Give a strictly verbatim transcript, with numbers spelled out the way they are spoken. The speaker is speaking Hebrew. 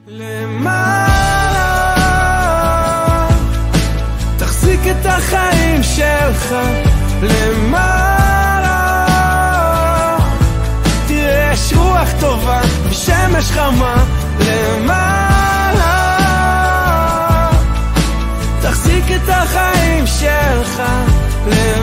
למעלה תחזיק את החיים שלך למעלה תראה יש רוח טובה ושמש חמה למעלה תחזיק את החיים שלך למעלה